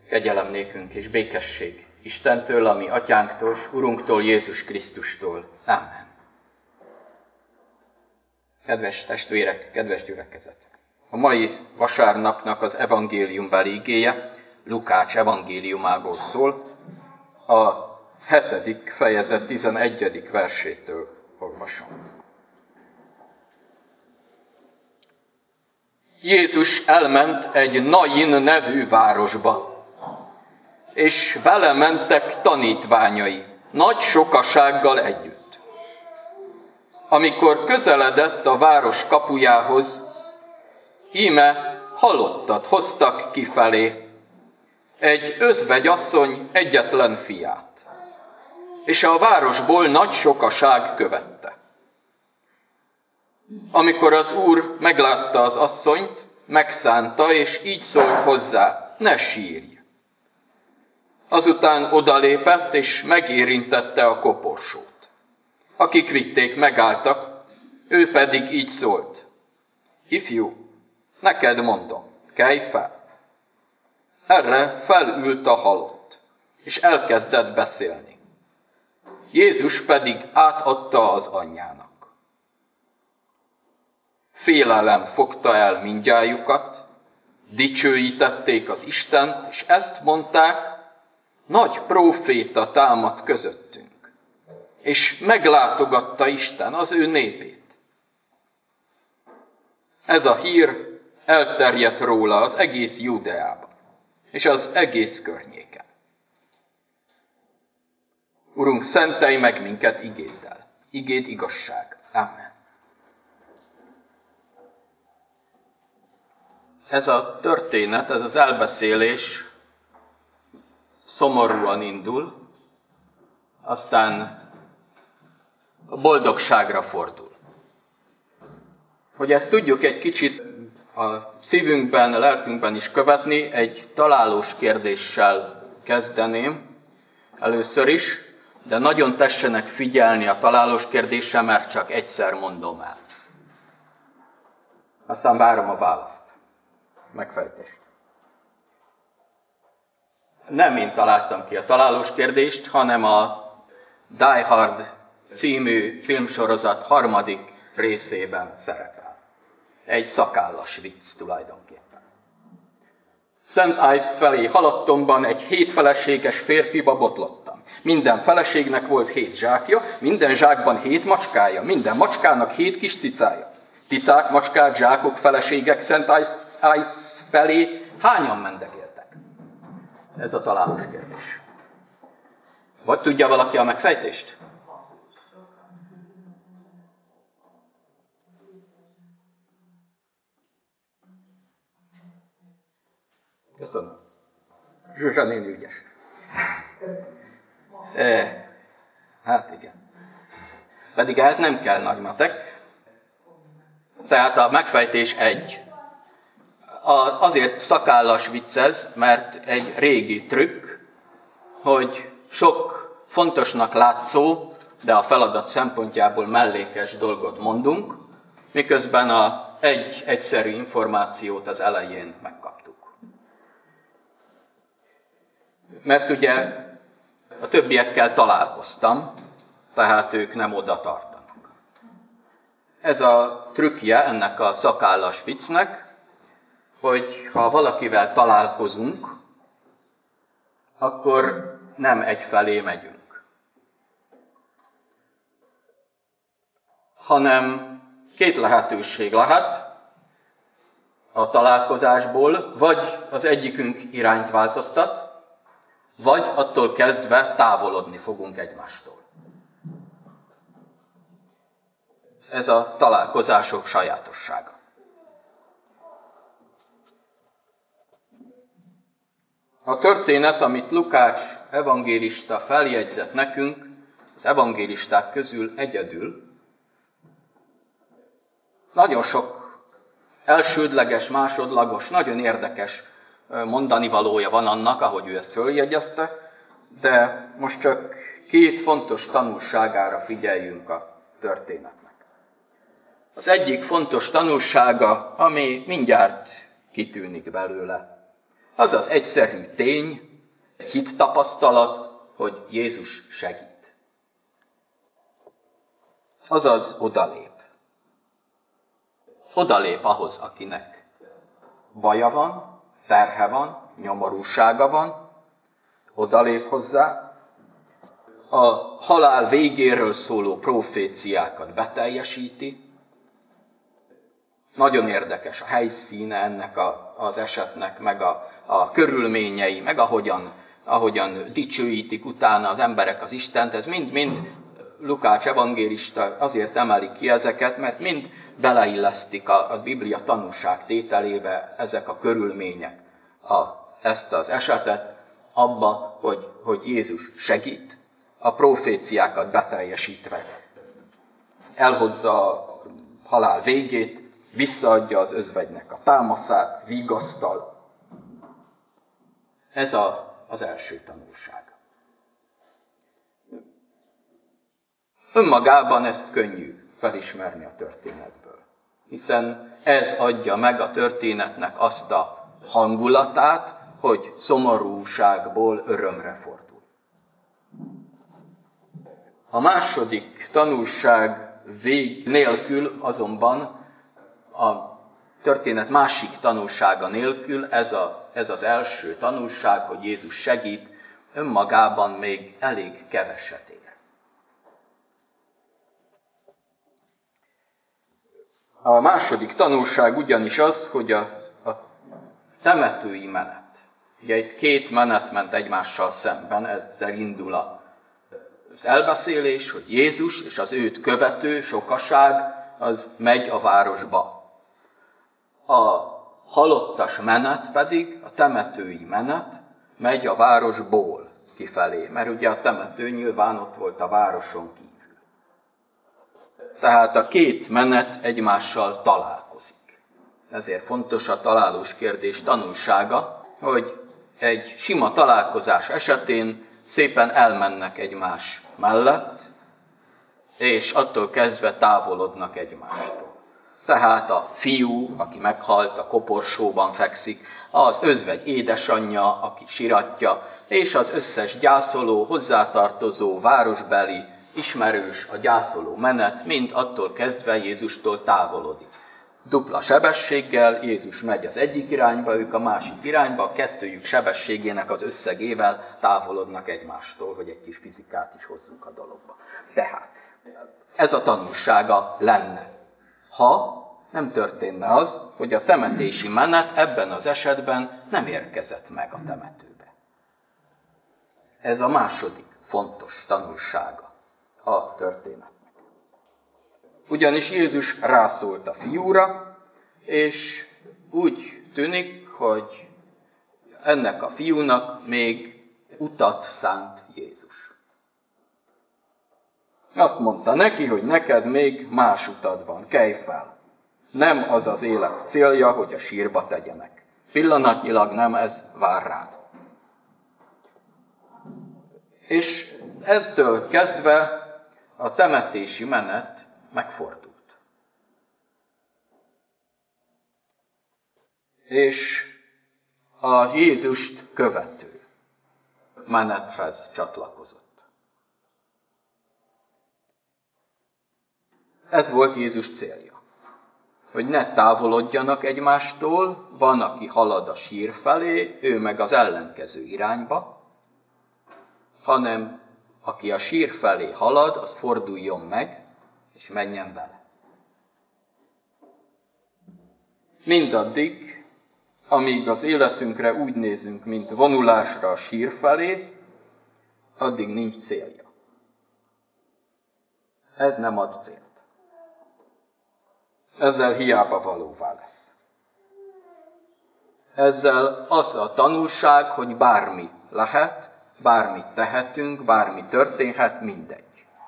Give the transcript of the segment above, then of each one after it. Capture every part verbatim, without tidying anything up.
Kegyelem nékünk és békesség Istentől, ami Atyánktól, s Urunktól, Jézus Krisztustól. Amen. Kedves testvérek, kedves gyülekezet! A mai vasárnapnak az evangéliumbeli igéje Lukács evangéliumából szól, a hetedik fejezet tizenegyedik versétől olvasom. Jézus elment egy Nain nevű városba, és vele mentek tanítványai, nagy sokasággal együtt. Amikor közeledett a város kapujához, íme halottat hoztak kifelé, egy özvegyasszony egyetlen fiát, és a városból nagy sokaság követte. Amikor az Úr meglátta az asszonyt, megszánta, és így szólt hozzá, ne sírj. Azután odalépett, és megérintette a koporsót. Akik vitték, megálltak, ő pedig így szólt, ifjú, neked mondom, kelj fel. Erre felült a halott, és elkezdett beszélni. Jézus pedig átadta az anyjának. Félelem fogta el mindnyájukat, dicsőítették az Istent, és ezt mondták, nagy próféta támadt közöttünk, és meglátogatta Isten az ő népét. Ez a hír elterjedt róla az egész Júdeában, és az egész környéken. Urunk, szentelj meg minket igéddel, igéd igazság. Amen. Ez a történet, ez az elbeszélés szomorúan indul, aztán a boldogságra fordul. Hogy ezt tudjuk egy kicsit a szívünkben, a lelkünkben is követni, egy találós kérdéssel kezdeném először is, de nagyon tessenek figyelni a találós kérdéssel, mert csak egyszer mondom el. Aztán várom a választ, megfejtést. Nem én találtam ki a találós kérdést, hanem a Die Hard című filmsorozat harmadik részében szerepel. Egy szakállas vicc tulajdonképpen. Szent Ives felé haladtomban egy hét feleséges férfiba botlottam. Minden feleségnek volt hét zsákja, minden zsákban hét macskája, minden macskának hét kis cicája. Cicák, macskák, zsákok, feleségek Szent Ives felé hányan mendegéltek? Ez a találós kérdés. Vagy tudja valaki a megfejtést? Köszönöm. Zsuzsa néni ügyes. E, hát igen. Pedig ez nem kell nagy matek. Tehát a megfejtés egy. A, azért szakállas vicc ez, mert egy régi trükk, hogy sok fontosnak látszó, de a feladat szempontjából mellékes dolgot mondunk, miközben a egy egyszerű információt az elején megkaptuk. Mert ugye a többiekkel találkoztam, tehát ők nem oda tartanak. Ez a trükkje ennek a szakállas viccnek, hogy ha valakivel találkozunk, akkor nem egyfelé megyünk, hanem két lehetőség lehet a találkozásból, vagy az egyikünk irányt változtat, vagy attól kezdve távolodni fogunk egymástól. Ez a találkozások sajátossága. A történet, amit Lukács evangélista feljegyzett nekünk, az evangélisták közül egyedül, nagyon sok elsődleges, másodlagos, nagyon érdekes mondani valója van annak, ahogy ő ezt följegyezte, de most csak két fontos tanulságára figyeljünk a történetnek. Az egyik fontos tanulsága, ami mindjárt kitűnik belőle, Az az egyszerű tény, hittapasztalat, hogy Jézus segít. Azaz odalép. Odalép ahhoz, akinek baja van, terhe van, nyomorúsága van, odalép hozzá, a halál végéről szóló proféciákat beteljesíti. Nagyon érdekes a helyszíne ennek a, az esetnek, meg a, a körülményei, meg ahogyan, ahogyan dicsőítik utána az emberek az Istent. Ez mind-mind Lukács evangélista azért emeli ki ezeket, mert mind beleillesztik a, a Biblia tanúság tételébe ezek a körülmények a, ezt az esetet abba, hogy, hogy Jézus segít, a proféciákat beteljesítve elhozza a halál végét, visszaadja az özvegynek a támaszát, vigasztal. Ez a, az első tanulság. Önmagában ezt könnyű felismerni a történetből, hiszen ez adja meg a történetnek azt a hangulatát, hogy szomorúságból örömre fordul. A második tanulság vég nélkül azonban, a történet másik tanulsága nélkül ez, a, ez az első tanulság, hogy Jézus segít, önmagában még elég keveset ér. A második tanulság ugyanis az, hogy a, a temetői menet. Ugye itt két menet ment egymással szemben, ezzel indul a az elbeszélés, hogy Jézus és az őt követő sokaság az megy a városba. A halottas menet pedig, a temetői menet megy a városból kifelé, mert ugye a temető nyilván ott volt a városon kívül. Tehát a két menet egymással találkozik. Ezért fontos a találós kérdés tanulsága, hogy egy sima találkozás esetén szépen elmennek egymás mellett, és attól kezdve távolodnak egymástól. Tehát a fiú, aki meghalt, a koporsóban fekszik, az özvegy édesanyja, aki siratja, és az összes gyászoló, hozzátartozó, városbeli, ismerős, a gyászoló menet, mind attól kezdve Jézustól távolodik. Dupla sebességgel, Jézus megy az egyik irányba, ők a másik irányba, a kettőjük sebességének az összegével távolodnak egymástól, hogy egy kis fizikát is hozzunk a dologba. Tehát ez a tanulsága lenne, ha nem történne az, hogy a temetési menet ebben az esetben nem érkezett meg a temetőbe. Ez a második fontos tanulsága a történetnek. Ugyanis Jézus rászólt a fiúra, és úgy tűnik, hogy ennek a fiúnak még utat szánt Jézus. Azt mondta neki, hogy neked még más utad van, kelj fel. Nem az az élet célja, hogy a sírba tegyenek. Pillanatnyilag nem ez vár rád. És ettől kezdve a temetési menet megfordult. És a Jézust követő menethez csatlakozott. Ez volt Jézus célja, hogy ne távolodjanak egymástól, van, aki halad a sír felé, ő meg az ellenkező irányba, hanem aki a sír felé halad, az forduljon meg, és menjen bele. Mindaddig, amíg az életünkre úgy nézünk, mint vonulásra a sír felé, addig nincs célja. Ez nem ad célt. Ezzel hiába valóvá lesz. Ezzel az a tanulság, hogy bármi lehet, bármit tehetünk, bármi történhet, mindegy.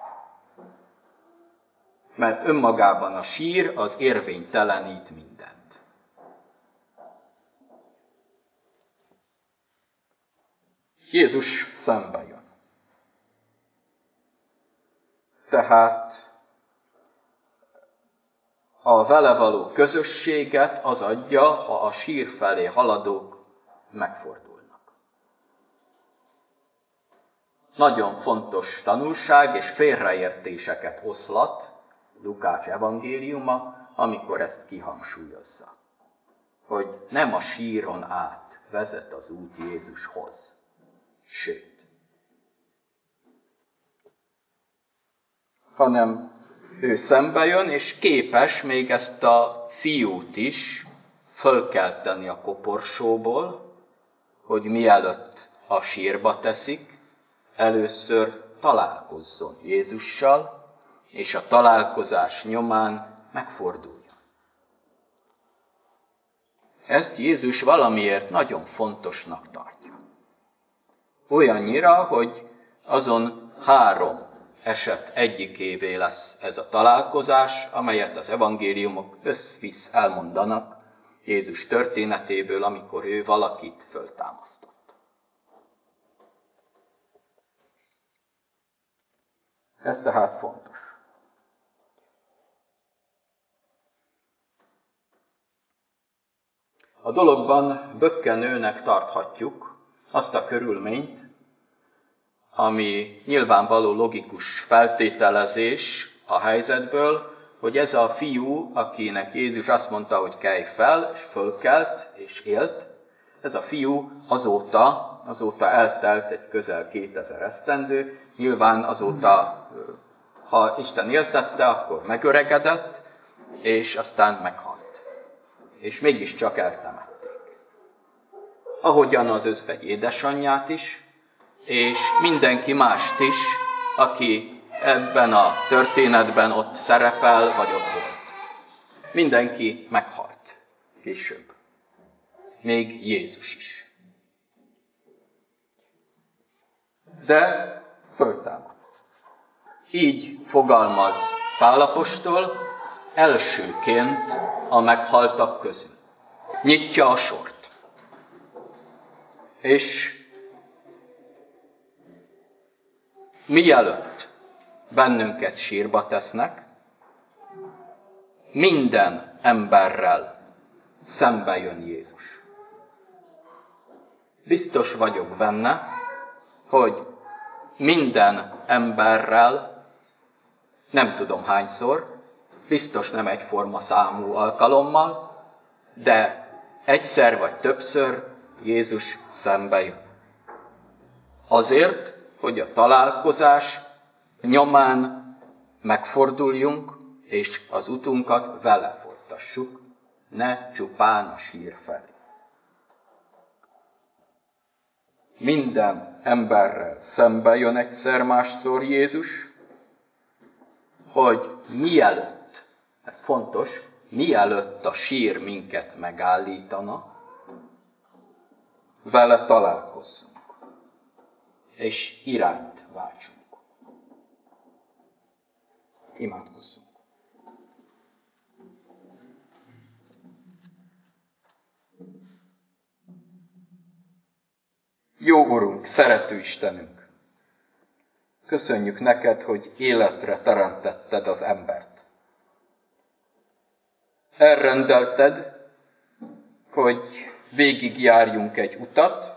Mert önmagában a sír az érvénytelenít mindent. Jézus szembe jön. Tehát a vele való közösséget az adja, ha a sír felé haladók megfordulnak. Nagyon fontos tanulság és félreértéseket oszlat Lukács evangéliuma, amikor ezt kihangsúlyozza, hogy nem a síron át vezet az út Jézushoz, sőt, hanem ő szembe jön, és képes még ezt a fiút is fölkelteni a koporsóból, hogy mielőtt a sírba teszik, először találkozzon Jézussal, és a találkozás nyomán megforduljon. Ezt Jézus valamiért nagyon fontosnak tartja. Olyannyira, hogy azon három eset egyikévé lesz ez a találkozás, amelyet az evangéliumok összvisz elmondanak Jézus történetéből, amikor ő valakit föltámasztott. Ez tehát fontos. A dologban bökkenőnek tarthatjuk azt a körülményt, ami nyilvánvaló logikus feltételezés a helyzetből, hogy ez a fiú, akinek Jézus azt mondta, hogy kelj fel, és fölkelt, és élt, ez a fiú azóta, azóta eltelt egy közel kétezer esztendő, nyilván azóta, ha Isten éltette, akkor megöregedett, és aztán meghalt. És mégiscsak eltemették. Ahogyan az özvegy édesanyját is, és mindenki mást is, aki ebben a történetben ott szerepel, vagy ott volt. Mindenki meghalt később. Még Jézus is. De föltámad. Így fogalmaz Pál apostol elsőként a meghaltak közül. Nyitja a sort. És mielőtt bennünket sírba tesznek, minden emberrel szembe jön Jézus. Biztos vagyok benne, hogy minden emberrel, nem tudom hányszor, biztos nem egyforma számú alkalommal, de egyszer vagy többször Jézus szembe jön. Azért, hogy a találkozás nyomán megforduljunk, és az utunkat vele folytassuk, ne csupán a sír felé. Minden emberrel szembe jön egyszer másszor Jézus, hogy mielőtt, ez fontos, mielőtt a sír minket megállítana, vele találkozzunk, és irányt váltsunk. Imádkozzunk. Jó Urunk, szerető Istenünk! Köszönjük neked, hogy életre teremtetted az embert. Elrendelted, hogy végigjárjunk egy utat,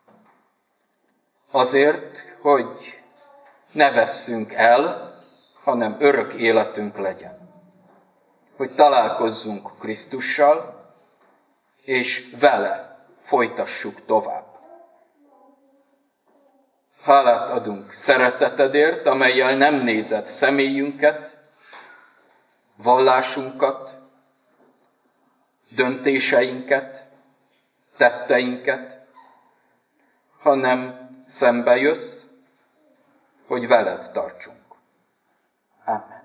azért, hogy ne vesszünk el, hanem örök életünk legyen. Hogy találkozzunk Krisztussal, és vele folytassuk tovább. Hálát adunk szeretetedért, amellyel nem nézed személyünket, vallásunkat, döntéseinket, tetteinket, hanem szembe jössz, hogy veled tartsunk. Amen.